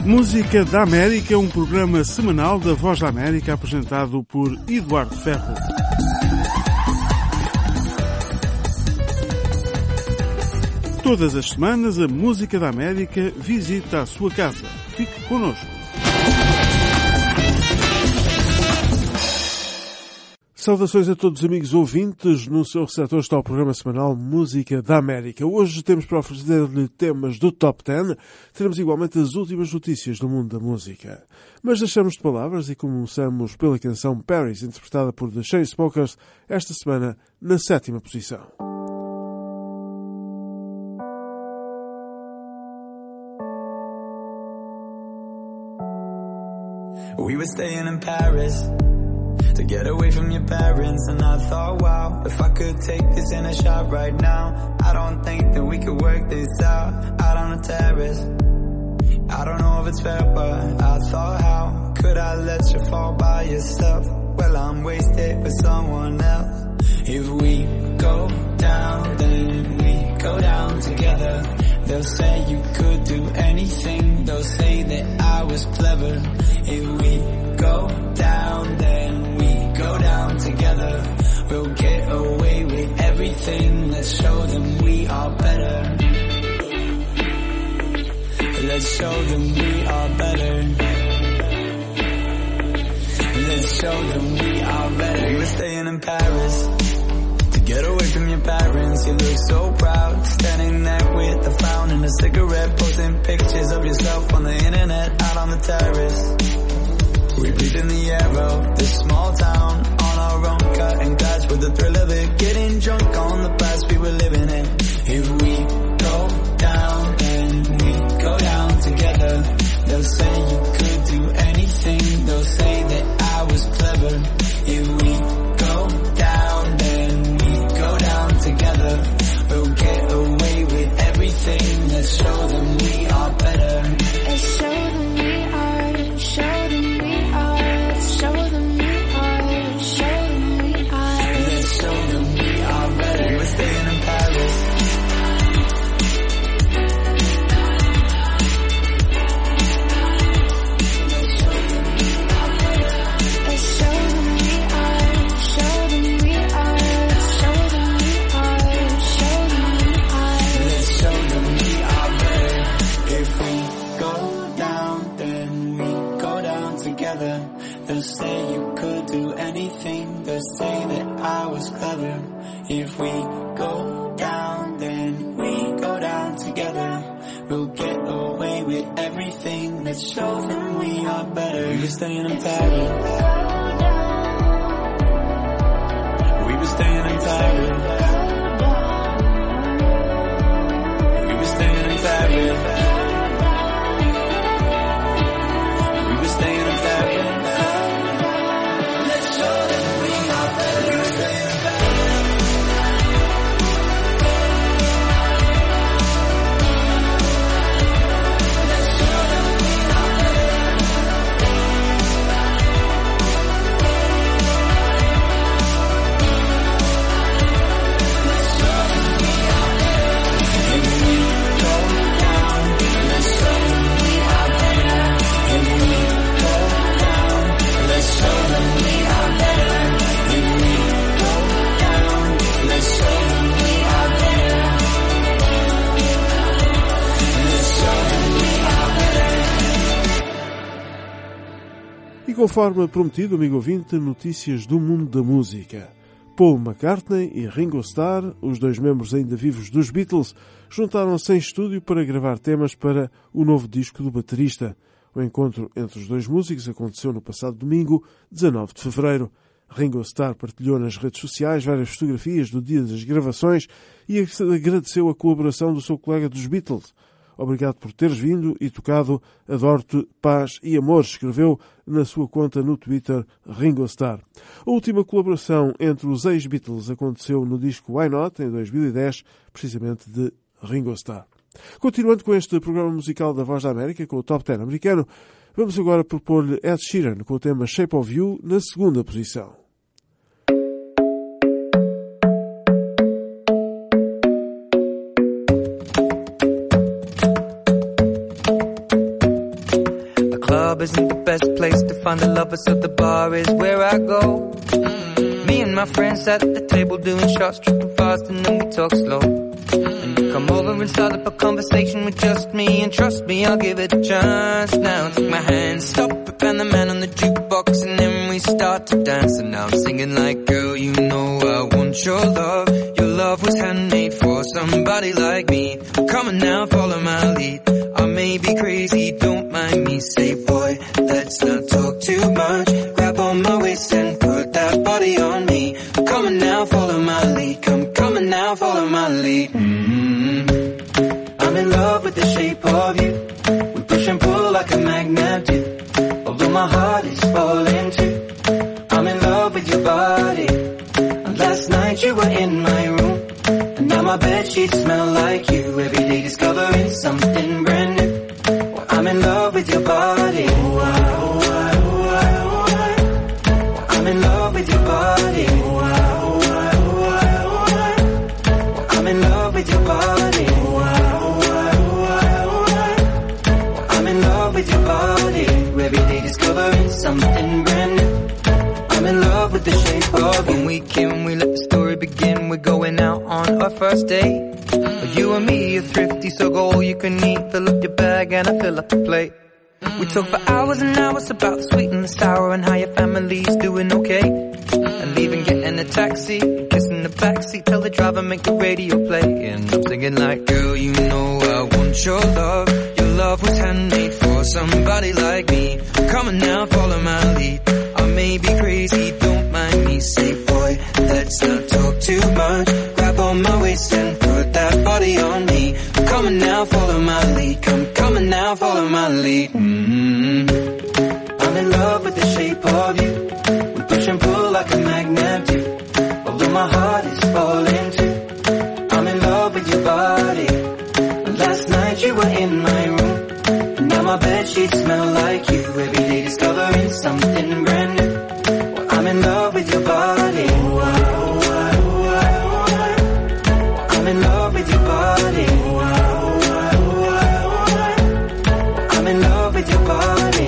Música da América, um programa semanal da Voz da América apresentado por Eduardo Ferro. Todas as semanas a Música da América visita a sua casa. Fique connosco. Saudações a todos os amigos ouvintes. No seu receptor está o programa semanal Música da América. Hoje temos para oferecer-lhe temas do Top 10. Teremos igualmente as últimas notícias do mundo da música. Mas deixamos de palavras e começamos pela canção Paris, interpretada por The Chainsmokers, esta semana na 7ª posição. We were staying in Paris to get away from your parents, and I thought, wow, if I could take this in a shot right now, I don't think that we could work this out on the terrace. I don't know if it's fair, but I thought, how could I let you fall by yourself? Well, I'm wasted with someone else. If we go down, then we go down together. They'll say you could do anything, they'll say that I was clever. If we go down, then we go down together. We'll get away with everything. Let's show them we are better. Let's show them we are better. Let's show them we are better. We were staying in Paris to get away from your parents. You look so proud, standing there with a frown and a cigarette, posting pictures of yourself on the internet, out on the terrace. We breathe in the air of this small town, on our own, cutting glass with the thrill of it, getting drunk on the past we were living in. If we go down, then we go down together. They'll say you could do anything, they'll say that I was clever. If we go down, then we go down together. We'll get away with everything. Let's show them we are better. Let's show them we are, show them we are, show them we are, show them we are. Let's show them we are better. We were staying in Paris. They'll say you could do anything, they'll say that I was clever. If we go down, then we go down together. We'll get away with everything. Let's show them we are better. We were staying in Paris. We were staying in Paris. We were staying in Paris. We were staying in Paris. E conforme prometido, amigo ouvinte, notícias do mundo da música. Paul McCartney e Ringo Starr, os dois membros ainda vivos dos Beatles, juntaram-se em estúdio para gravar temas para o novo disco do baterista. O encontro entre os dois músicos aconteceu no passado domingo, 19 de fevereiro. Ringo Starr partilhou nas redes sociais várias fotografias do dia das gravações e agradeceu a colaboração do seu colega dos Beatles. Obrigado por teres vindo e tocado, adoro-te, paz e amor, escreveu na sua conta no Twitter Ringo Starr. A última colaboração entre os ex-Beatles aconteceu no disco Why Not, em 2010, precisamente de Ringo Starr. Continuando com este programa musical da Voz da América, com o Top 10 americano, vamos agora propor-lhe Ed Sheeran com o tema Shape of You na 2ª posição. find the lovers, so the bar is where I go. Me and my friends sat at the table doing shots, tripping fast, and then we talk slow. And you come over and start up a conversation with just me, and trust me, I'll give it a chance. Now take my hand, stop it, and the man on the jukebox, and then we start to dance. And now I'm singing like, girl, you know I want your love. Your love was handmade for somebody like me. Come on now, follow my lead. I may be crazy, don't mind me. Say, boy, let's not talk too much. Grab on my waist and put that body on me. Come on now, follow my lead. Come on now, follow my lead. I'm in love with the shape of you. We push and pull like a magnet do. Although my heart is falling too. I'm in love with your body. And last night you were in my room. And now my bedsheets smell like you. Every day discovering something brand new. Well, I'm in love with your body. I'm in love with your body. I'm in love with your body. I'm in love with your body. Every day discovering something brand new. I'm in love with the shape of you. When we came, we let the story begin. We're going out on our first date. You and me are thrifty, so go all you can eat. Fill up your bag and I fill up the plate. We talk for hours and hours about the sweet and the sour and how your family's doing okay. And leaving, getting a taxi, kissing the backseat, tell the driver make the radio play. And I'm singing like, girl, you know I want your love. Your love was handmade for somebody like me. Come on now, follow my lead. I may be crazy, don't mind me. Say, boy, let's not talk too much. Grab on my waist and put that body on me. Come on now, follow my lead. Come on now, follow my lead. I'm in love with the shape of you. We push and pull like a magnet do. Although my heart is falling too. I'm in love with your body. Last night you were in my room. And now my bedsheets smell like you. Every day discovering something brand new. Well, I'm in love with your body. I'm in love with your body. I'm in love with your body.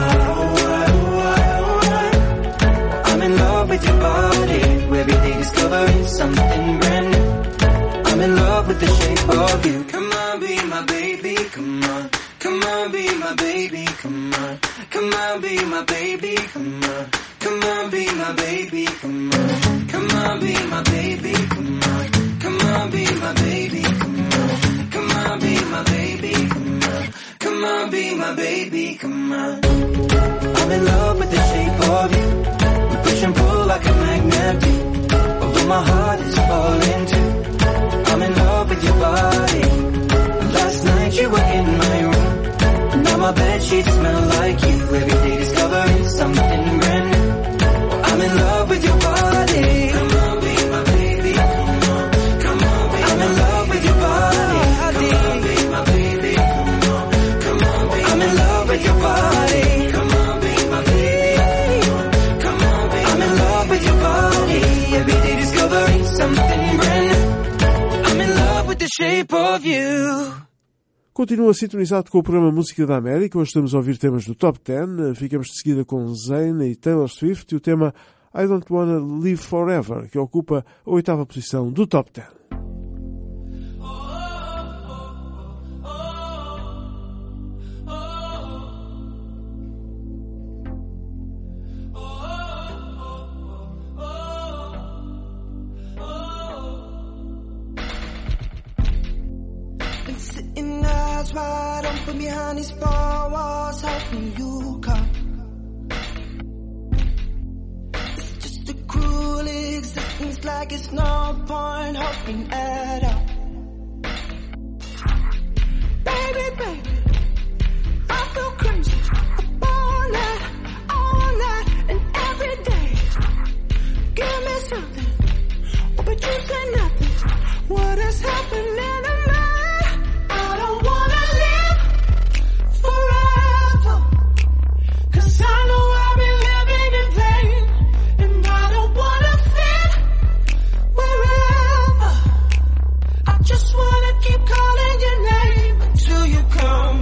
I'm in love with your body. Every day discovering something brand new. I'm in love with the shape of you. Come on, be my baby, come on. Come on, be my baby, come on. Come on, be my baby, come on. Come on, be my baby, come on. Come on, be my baby, come on. Come on, be my baby, come on. Come on, be my baby, come on. Come on, be my baby, come on. I'm in love with the shape of you. We push and pull like a magnet do. Although my heart is falling too. I'm in love with your body. Last night you were in my room. And now my bedsheets smell like you. Every day discovering something brand new. Well, I'm in love with your body. Come on, be my baby. Come on, come on, be I'm in love with your body. Come on, be my baby. Come on, come on, be I'm in love with your body. Come on, be my baby. Come on, be I'm in love with your body. Every day discovering something brand new. I'm in love with the shape of you. Continua sintonizado com o programa Música da América. Hoje estamos a ouvir temas do Top 10. Ficamos de seguida com Zayn e Taylor Swift e o tema I Don't Wanna Live Forever, que ocupa a 8ª posição do Top 10. Wide open behind these four walls, hoping you come. It's just a cruel existence, like it's no point hoping at all. Baby, baby, I feel crazy all night, and every day. Give me something, but you say nothing. What is happening to me? I don't wanna live forever, 'cause I know I'll be living in vain, and I don't wanna fit wherever. I just wanna keep calling your name until you come.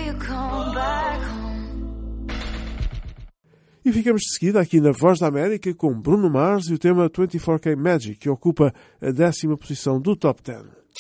you come back home? E ficamos de seguida aqui na Voz da América com Bruno Mars e o tema 24K Magic, que ocupa a 10ª posição do Top 10.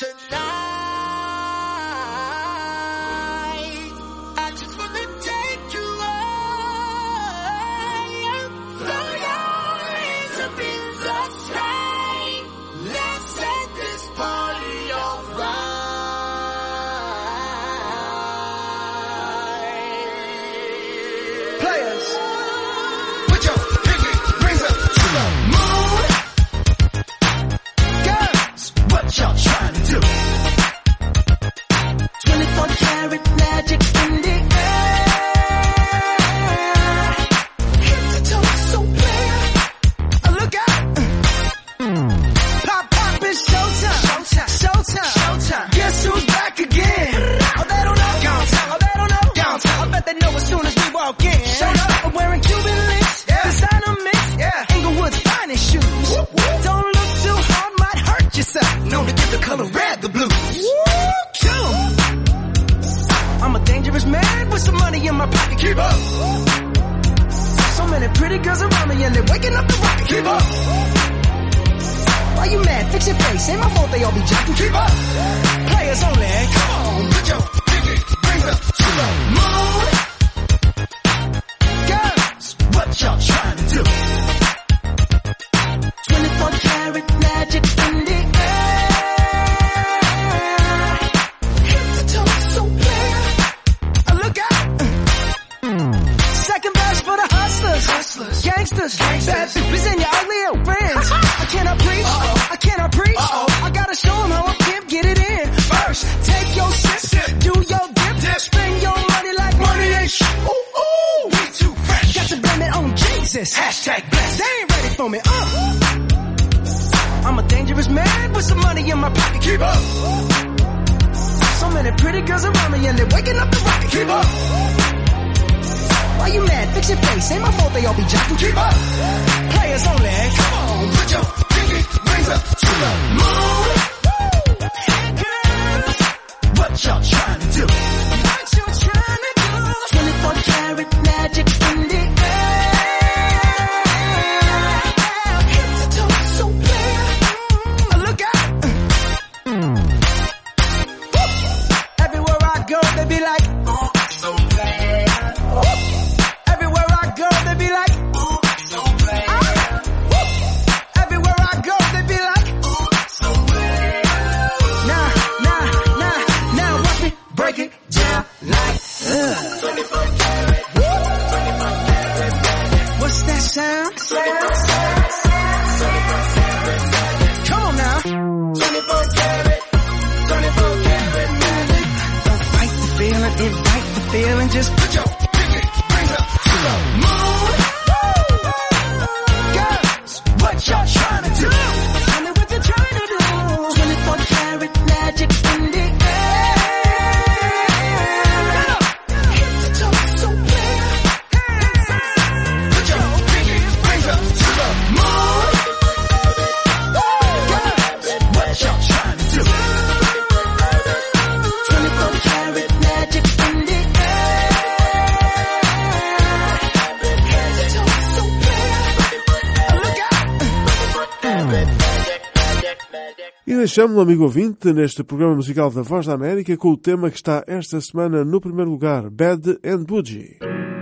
Deixamos-lo, amigo ouvinte, neste programa musical da Voz da América com o tema que está esta semana no primeiro lugar, Bad and Bougie.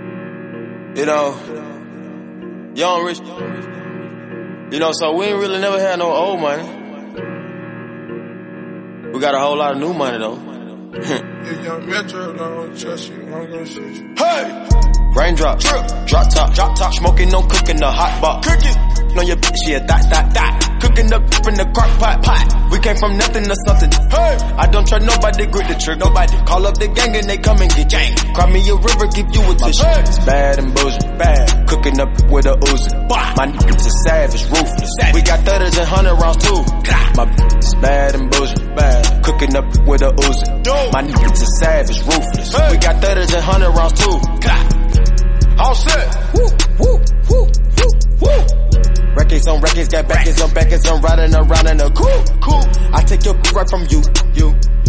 You know, young rich, you know, so we ain't really never had no old money. We got a whole lot of new money though. Young Metro don't trust you, I'm gonna shoot you. Hey! Raindrop, drop top, smoking, no cooking, the hot box. Cooking. On your bitch, yeah, that. Cooking up in the crock pot. We came from nothing to something. Hey, I don't trust nobody, grip the trick. Nobody call up the gang and they come and get gang. Cry me a river, give you a tissue. Hey. It's bad and bullshit, bad. Cooking up with a Uzi. My niggas is savage, ruthless. We got 30s and 100 rounds too. My bitch is bad and bullshit, bad. Cooking up with a Uzi. My niggas is savage, ruthless. We got 30s and 100 rounds too. All set. Woo, woo, woo, woo, woo. Records on records, got backers on backers, I'm riding around in a cool. I take your right from you.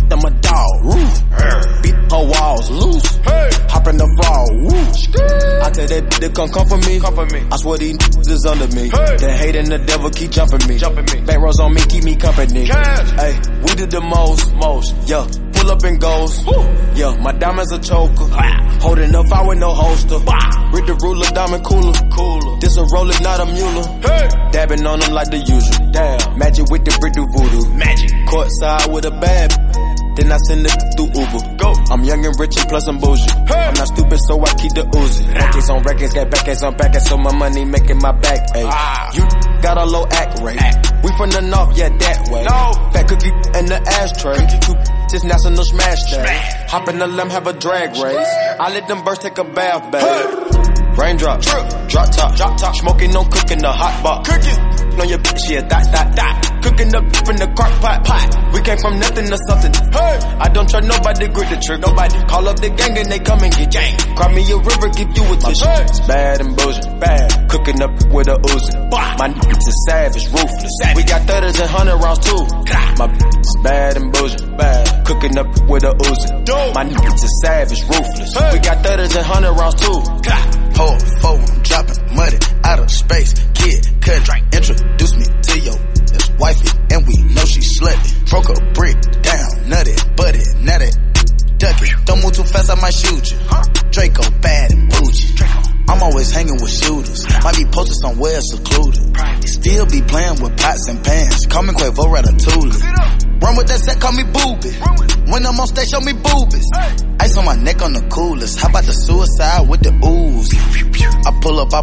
I'm a dog. Woo. Beat her walls loose. Hop in the fall. Woo. I tell that bitch to come for me. I swear these niggas is under me. The hate and the devil keep jumping me. Back rows on me, keep me company. Hey, we did the most. Yeah, pull up and goes. Yeah, my diamonds a choker. Holding up, I with no holster. Read the ruler, diamond cooler. This a roller, not a mule. Dabbing on them like the usual. Damn, magic with the brick do voodoo. Magic. Courtside with a bad. Then I send it through Uber. Go. I'm young and rich and plus I'm bougie. I'm not stupid, so I keep the Uzi. Records on records, got backers on backers, so my money making my back. Ay. You got a low act rate. We from the north, yeah, that way. Fat cookie in the ashtray. Just national smash day. Hop in the limb, have a drag race. I let them birds take a bath, babe. Raindrop, drop top, smoking, no cooking, the hot box. On your bitch, yeah, dot. Cooking up in the crock pot. We came from nothing to something. I don't trust nobody, grip the trick. Nobody call up the gang and they come and get gang. Cry me a river, give you a tissue. It's bad and bullshit, bad. Cooking up with a Uzi. My niggas is savage, ruthless. We got 30s and 100 rounds too. My bitch is bad and bullshit, bad. Cooking up with a Uzi. My niggas is savage, ruthless. We got 30s and 100 rounds too. Hold, fold, I'm dropping money out of space. Kid, cut, introduce me to your wifey, and we know she slutty. Broke a brick down, nutty, buddy, nutty, ducky. Don't move too fast, I might shoot you. Draco, bad and bougie. I'm always hanging with shooters. Might be posted somewhere secluded. Still be playing with pots and pans. Call me Quavo Ratatouille. Run with that set, call me Booby. When I'm on stage, show me boobies. Ice on my neck on the coolest. How about the suicide with the ooze? I pull up, I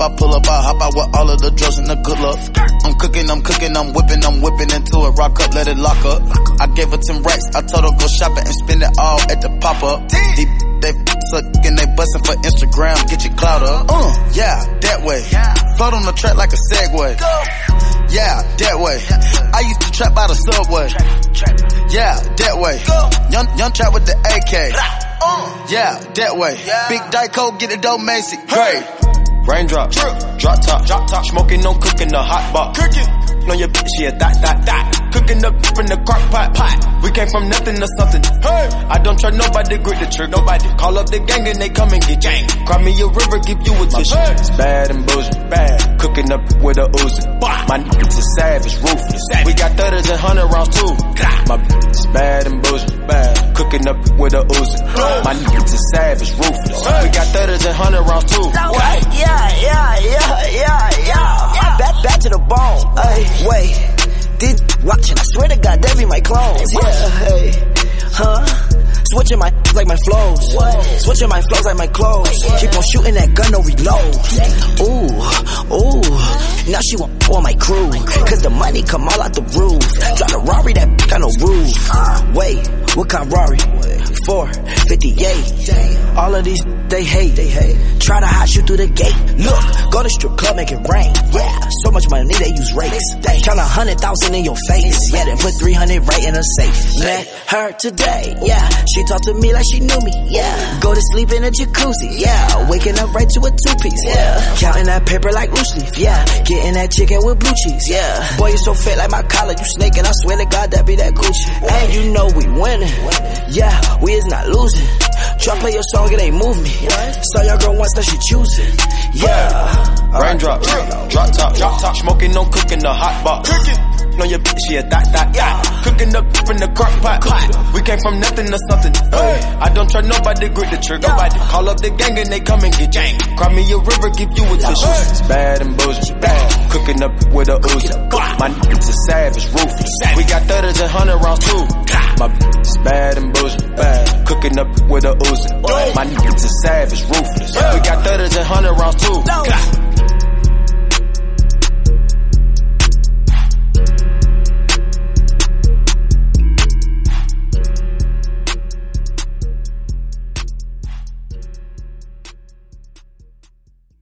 hop out with all of the drugs and the good luck. I'm cooking, I'm whipping into it. Rock up, let it lock up. I gave her 10 racks, I told her go shopping and spend it all at the pop-up. They suckin', they bustin' for Instagram, get your clout up. Yeah, that way. Float on the track like a Segway. Yeah, that way. I used to trap by the subway. Yeah, that way. Young trap with the AK. Yeah, that way. Big Dyco, get it dope, Macy. Great. Raindrop, drop top, smoking, no cooking, the hot box. On your bitch, yeah, dot. Cooking up in the crock pot. We came from nothing to something. I don't trust nobody, grip the trick. Nobody call up the gang and they come and get gang. Cry me a river, give you a tissue. It's bad and bullshit, bad. Cooking up with a Uzi. My niggas is savage, ruthless. We got 30s and 100 rounds too. My bitch is bad and bullshit, bad. Cooking up with a Uzi. My niggas is savage, ruthless. We got 30s and 100 rounds too. Yeah. Back to the bone. Ay, wait. Did watching? I swear to God, they be my clones. Yeah, hey, switching my like my flows. Switching my flows like my clothes. Keep on shooting that gun, no reload. Ooh. Now she want my crew. Cause the money come all out the roof. Drive a Rari, that got no roof. Wait, what kind Rari? 458. All of these they hate. Try to hide you through the gate. Look, go to strip club, make it rain. Yeah, so much money they use rakes. Count 100,000 in your face. Yeah, then put 300 right in a safe. Met her today. Yeah, she talked to me like she knew me. Yeah, go to sleep in a jacuzzi. Yeah, waking up right to a 2-piece. Yeah, counting that paper like loose leaf. Yeah, getting that chicken with blue cheese. Yeah, boy you so fat like my collar. You snaking, I swear to God that be that Gucci. And you know we winning. Yeah, we is not losing. Try play your song, it ain't move me. Saw your girl once, now she choosing. Yeah. Raindrop, drop top, smoking, no cooking, the hot box. On your bitch, yeah, dot. Cooking up in the crock pot. We came from nothing to something. I don't trust nobody, grip the trick. Nobody call up the gang and they come and get gang. Cry me a river, give you a tissue. It's bad and bullshit, bad. Cooking up with a Uzi. My niggas is savage, ruthless. We got 30s and 100 rounds too. My bitch is bad and bullshit, bad. Cooking up with a Uzi. My niggas is savage, ruthless. We got 30s and 100 rounds too.